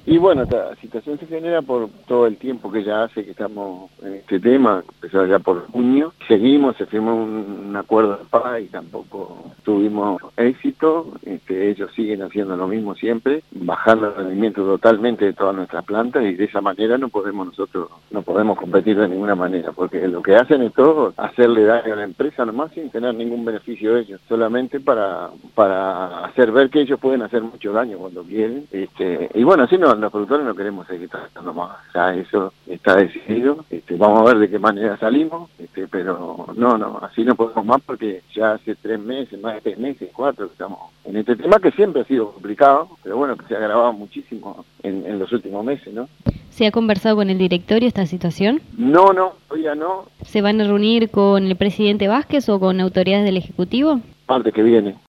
Y bueno, esta situación se genera por todo el tiempo que ya hace que estamos en este tema, empezó ya por junio. Seguimos, se firmó un acuerdo de paz y tampoco tuvimos éxito. Ellos siguen haciendo lo mismo siempre, bajando el rendimiento totalmente de todas nuestras plantas, y de esa manera nosotros no podemos competir de ninguna manera, porque lo que hacen es todo hacerle daño a la empresa nomás sin tener ningún beneficio de ellos, solamente para hacer ver que ellos pueden hacer mucho daño cuando quieren. Y bueno, así no, los productores no queremos seguir tratando más, ya eso está decidido. Vamos a ver de qué manera salimos, pero no, así no podemos más, porque ya hace 3 meses, más de 3 meses, 4, que estamos en este tema, que siempre ha sido complicado, pero bueno, que se ha agravado muchísimo en los últimos meses, ¿no? ¿Se ha conversado con el directorio esta situación? No, todavía no. ¿Se van a reunir con el presidente Vázquez o con autoridades del Ejecutivo? Parte que viene.